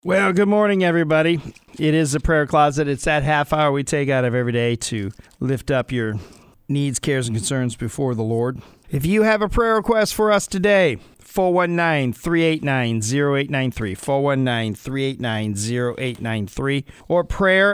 Well, good morning, everybody. It is the Prayer Closet. It's that half hour we take out of every day to lift up your needs, cares, and concerns before the Lord. If you have a prayer request for us today, 419-389-0893, 419-389-0893, or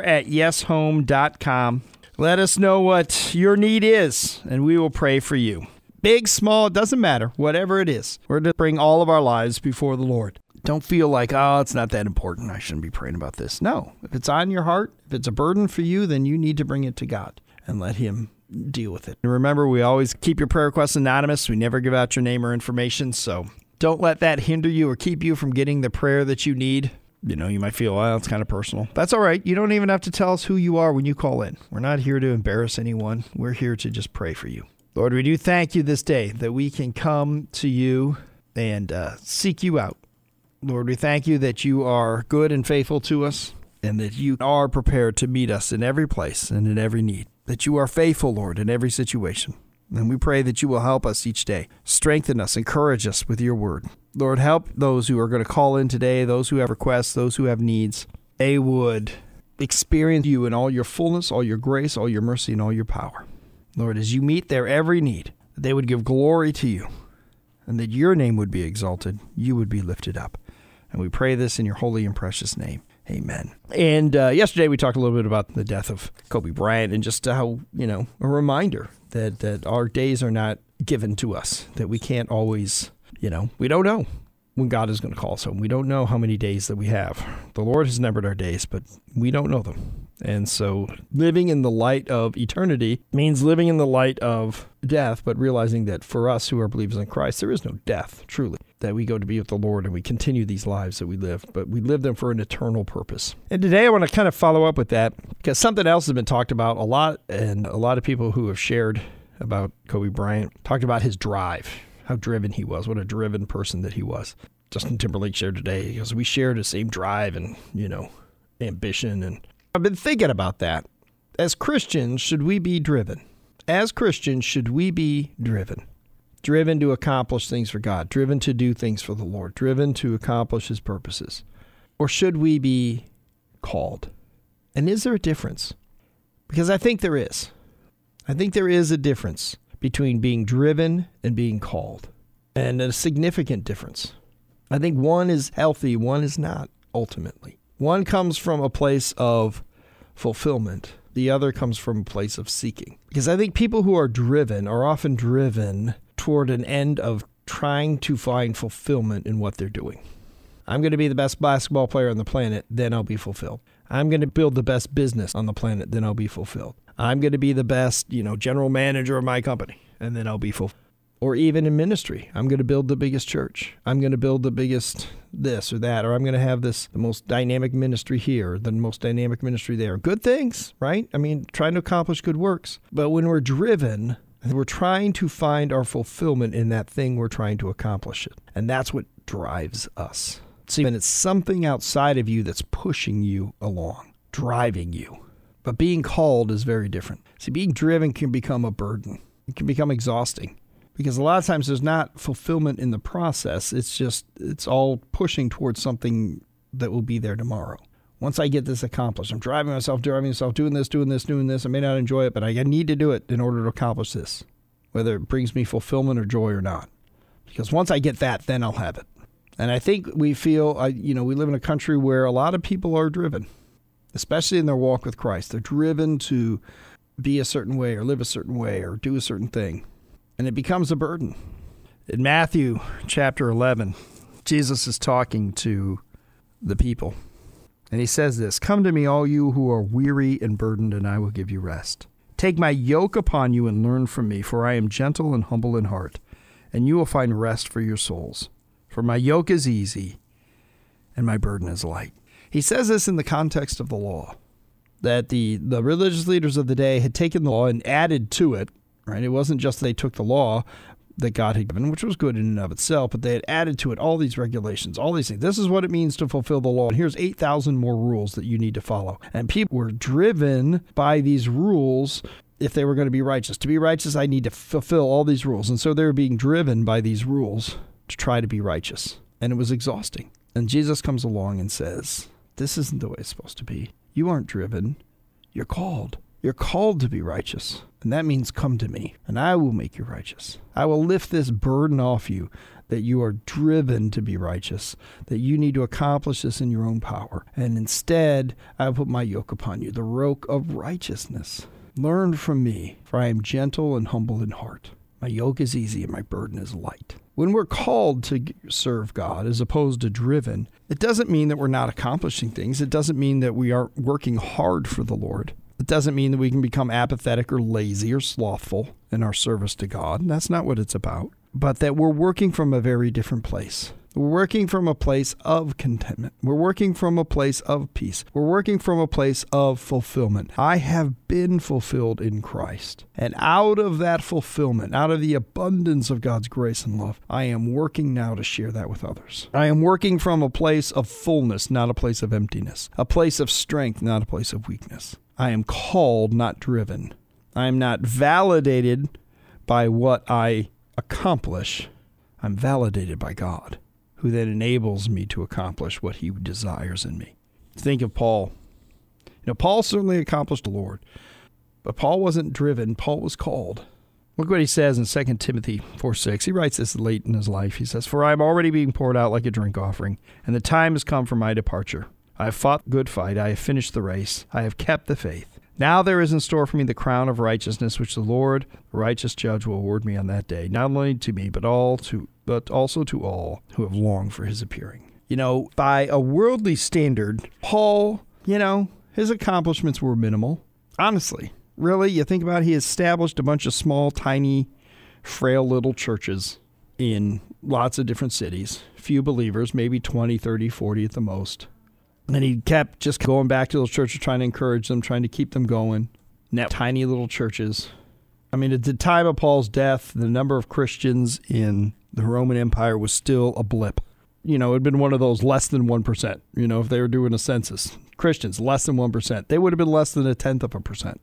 prayer@yeshome.com. Let us know what your need is, and we will pray for you. Big, small, it doesn't matter. Whatever it is, we're to bring all of our lives before the Lord. Don't feel like, it's not that important. I shouldn't be praying about this. No, if it's on your heart, if it's a burden for you, then you need to bring it to God and let Him deal with it. And remember, we always keep your prayer requests anonymous. We never give out your name or information, so don't let that hinder you or keep you from getting the prayer that you need. You might feel, it's kind of personal. That's all right. You don't even have to tell us who you are when you call in. We're not here to embarrass anyone. We're here to just pray for you. Lord, we do thank you this day that we can come to you and seek you out. Lord, we thank you that you are good and faithful to us and that you are prepared to meet us in every place and in every need, that you are faithful, Lord, in every situation. And we pray that you will help us each day, strengthen us, encourage us with your word. Lord, help those who are going to call in today, those who have requests, those who have needs. They would experience you in all your fullness, all your grace, all your mercy, and all your power. Lord, as you meet their every need, they would give glory to you and that your name would be exalted, you would be lifted up. And we pray this in your holy and precious name. Amen. And yesterday we talked a little bit about the death of Kobe Bryant and just how, a reminder that our days are not given to us, that we can't always, we don't know when God is going to call us home. We don't know how many days that we have. The Lord has numbered our days, but we don't know them. And so living in the light of eternity means living in the light of death, but realizing that for us who are believers in Christ, there is no death, truly. That we go to be with the Lord and we continue these lives that we live, but we live them for an eternal purpose. And today I want to kind of follow up with that because something else has been talked about a lot, and a lot of people who have shared about Kobe Bryant talked about his drive, how driven he was, what a driven person that he was. Justin Timberlake shared today because we share the same drive and, ambition. And I've been thinking about that. As Christians, should we be driven? As Christians, should we be driven? Driven to accomplish things for God, driven to do things for the Lord, driven to accomplish His purposes? Or should we be called? And is there a difference? Because I think there is. I think there is a difference between being driven and being called, and a significant difference. I think one is healthy, one is not, ultimately. One comes from a place of fulfillment. The other comes from a place of seeking. Because I think people who are driven are often driven toward an end of trying to find fulfillment in what they're doing. I'm going to be the best basketball player on the planet, then I'll be fulfilled. I'm going to build the best business on the planet, then I'll be fulfilled. I'm going to be the best, general manager of my company, and then I'll be fulfilled. Or even in ministry, I'm going to build the biggest church. I'm going to build the biggest this or that, or I'm going to have the most dynamic ministry here, the most dynamic ministry there. Good things, right? Trying to accomplish good works. But when we're driven, we're trying to find our fulfillment in that thing we're trying to accomplish it. And that's what drives us. See, and it's something outside of you that's pushing you along, driving you. But being called is very different. See, being driven can become a burden. It can become exhausting. Because a lot of times there's not fulfillment in the process. It's all pushing towards something that will be there tomorrow. Once I get this accomplished, I'm driving myself, doing this. I may not enjoy it, but I need to do it in order to accomplish this, whether it brings me fulfillment or joy or not. Because once I get that, then I'll have it. And I think we feel, we live in a country where a lot of people are driven, especially in their walk with Christ. They're driven to be a certain way or live a certain way or do a certain thing. And it becomes a burden. In Matthew chapter 11, Jesus is talking to the people. And he says this, "Come to me, all you who are weary and burdened, and I will give you rest. Take my yoke upon you and learn from me, for I am gentle and humble in heart, and you will find rest for your souls. For my yoke is easy, and my burden is light." He says this in the context of the law, that the religious leaders of the day had taken the law and added to it, right? It wasn't just they took the law that God had given, which was good in and of itself, but they had added to it all these regulations, all these things. This is what it means to fulfill the law. And here's 8,000 more rules that you need to follow. And people were driven by these rules if they were going to be righteous. To be righteous, I need to fulfill all these rules. And so they were being driven by these rules to try to be righteous. And it was exhausting. And Jesus comes along and says, this isn't the way it's supposed to be. You aren't driven. You're called. You're called to be righteous. And that means come to me, and I will make you righteous. I will lift this burden off you that you are driven to be righteous, that you need to accomplish this in your own power. And instead, I will put my yoke upon you, the yoke of righteousness. Learn from me, for I am gentle and humble in heart. My yoke is easy and my burden is light. When we're called to serve God as opposed to driven, it doesn't mean that we're not accomplishing things. It doesn't mean that we aren't working hard for the Lord. It doesn't mean that we can become apathetic or lazy or slothful in our service to God. That's not what it's about. But that we're working from a very different place. We're working from a place of contentment. We're working from a place of peace. We're working from a place of fulfillment. I have been fulfilled in Christ. And out of that fulfillment, out of the abundance of God's grace and love, I am working now to share that with others. I am working from a place of fullness, not a place of emptiness. A place of strength, not a place of weakness. I am called, not driven. I am not validated by what I accomplish. I'm validated by God, who then enables me to accomplish what he desires in me. Think of Paul. Paul certainly accomplished the Lord, but Paul wasn't driven. Paul was called. Look what he says in 2 Timothy 4:6. He writes this late in his life. He says, "For I am already being poured out like a drink offering, and the time has come for my departure. I have fought the good fight. I have finished the race. I have kept the faith. Now there is in store for me the crown of righteousness, which the Lord, the righteous judge, will award me on that day, not only to me, but also to all who have longed for his appearing." By a worldly standard, Paul, his accomplishments were minimal. Honestly, really, you think about it, he established a bunch of small, tiny, frail little churches in lots of different cities. Few believers, maybe 20, 30, 40 at the most. And he kept just going back to those churches, trying to encourage them, trying to keep them going. Tiny little churches. At the time of Paul's death, the number of Christians in the Roman Empire was still a blip. It had been one of those less than 1%. If they were doing a census, Christians, less than 1%. They would have been less than 1/10%.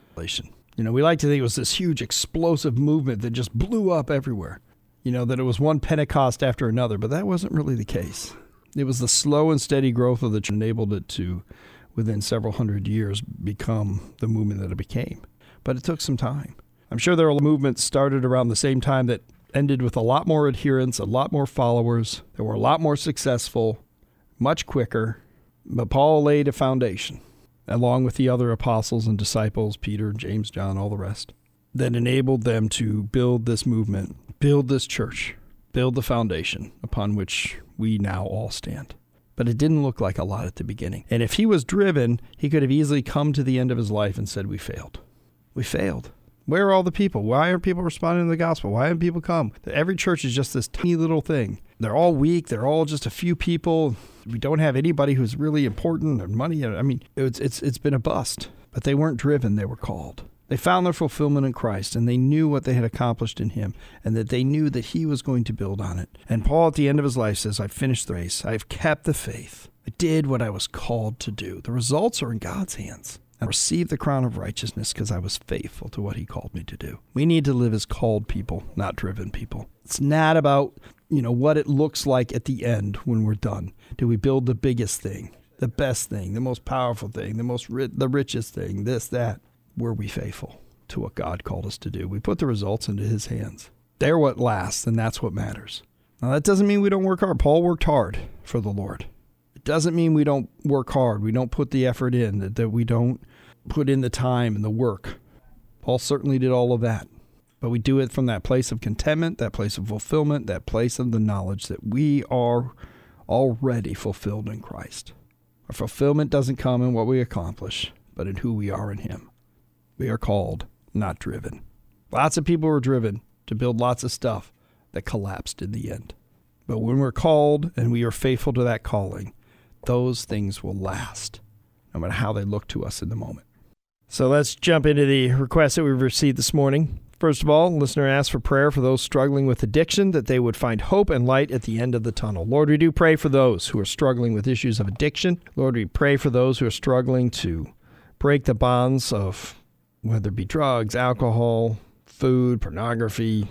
We like to think it was this huge explosive movement that just blew up everywhere. That it was one Pentecost after another, but that wasn't really the case. It was the slow and steady growth of the church that enabled it to, within several hundred years, become the movement that it became. But it took some time. I'm sure there were movements started around the same time that ended with a lot more adherents, a lot more followers. They were a lot more successful, much quicker. But Paul laid a foundation, along with the other apostles and disciples, Peter, James, John, all the rest, that enabled them to build this movement, build this church, build the foundation upon which we now all stand. But it didn't look like a lot at the beginning. And if he was driven, he could have easily come to the end of his life and said, we failed. We failed. Where are all the people? Why aren't people responding to the gospel? Why haven't people come? Every church is just this tiny little thing. They're all weak. They're all just a few people. We don't have anybody who's really important and money. It's been a bust. But they weren't driven. They were called. They found their fulfillment in Christ, and they knew what they had accomplished in him, and that they knew that he was going to build on it. And Paul, at the end of his life, says, I've finished the race. I've kept the faith. I did what I was called to do. The results are in God's hands. I received the crown of righteousness because I was faithful to what he called me to do. We need to live as called people, not driven people. It's not about, what it looks like at the end when we're done. Do we build the biggest thing, the best thing, the most powerful thing, the richest thing, this, that? Were we faithful to what God called us to do? We put the results into his hands. They're what lasts, and that's what matters. Now, that doesn't mean we don't work hard. Paul worked hard for the Lord. It doesn't mean we don't work hard. We don't put the effort in, that we don't put in the time and the work. Paul certainly did all of that. But we do it from that place of contentment, that place of fulfillment, that place of the knowledge that we are already fulfilled in Christ. Our fulfillment doesn't come in what we accomplish, but in who we are in him. We are called, not driven. Lots of people were driven to build lots of stuff that collapsed in the end. But when we're called and we are faithful to that calling, those things will last, no matter how they look to us in the moment. So let's jump into the requests that we've received this morning. First of all, a listener asked for prayer for those struggling with addiction, that they would find hope and light at the end of the tunnel. Lord, we do pray for those who are struggling with issues of addiction. Lord, we pray for those who are struggling to break the bonds of whether it be drugs, alcohol, food, pornography,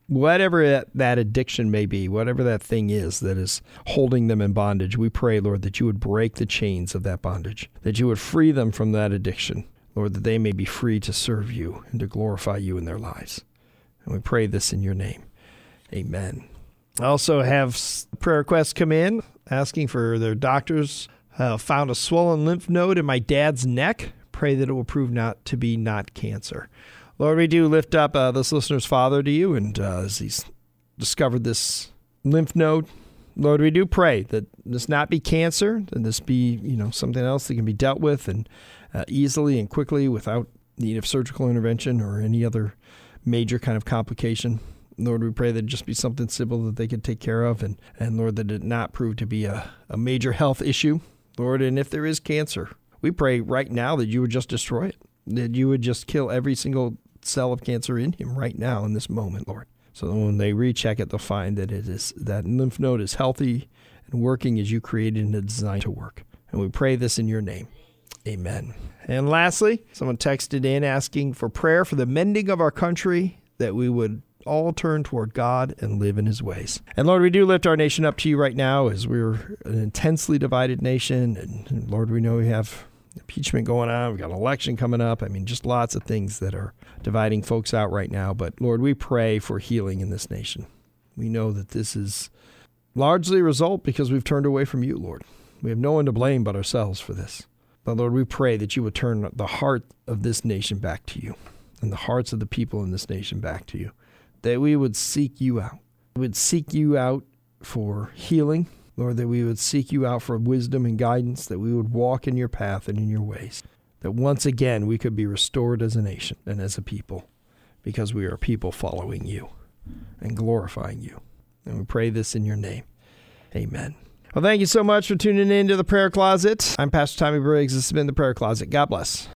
Whatever that addiction may be, whatever that thing is that is holding them in bondage, we pray, Lord, that you would break the chains of that bondage, that you would free them from that addiction, Lord, that they may be free to serve you and to glorify you in their lives. And we pray this in your name. Amen. I also have prayer requests come in asking for their doctors. Found a swollen lymph node in my dad's neck. Pray that it will prove not cancer. Lord, we do lift up this listener's father to you, and as he's discovered this lymph node, Lord, we do pray that this not be cancer, that this be, something else that can be dealt with and easily and quickly without need of surgical intervention or any other major kind of complication. Lord, we pray that it just be something simple that they could take care of, and Lord, that it not prove to be a major health issue. Lord, and if there is cancer, we pray right now that you would just destroy it, that you would just kill every single cell of cancer in him right now in this moment, Lord. So that when they recheck it, they'll find that that lymph node is healthy and working as you created and designed to work. And we pray this in your name. Amen. And lastly, someone texted in asking for prayer for the mending of our country, that we would all turn toward God and live in his ways. And Lord, we do lift our nation up to you right now as we're an intensely divided nation. And Lord, we know we have impeachment going on. We've got an election coming up. I mean, just lots of things that are dividing folks out right now. But Lord, we pray for healing in this nation. We know that this is largely a result because we've turned away from you, Lord. We have no one to blame but ourselves for this. But Lord, we pray that you would turn the heart of this nation back to you and the hearts of the people in this nation back to you, that we would seek you out. We would seek you out for healing, Lord, that we would seek you out for wisdom and guidance, that we would walk in your path and in your ways, that once again we could be restored as a nation and as a people because we are people following you and glorifying you. And we pray this in your name. Amen. Well, thank you so much for tuning in to the Prayer Closet. I'm Pastor Tommy Briggs. This has been the Prayer Closet. God bless.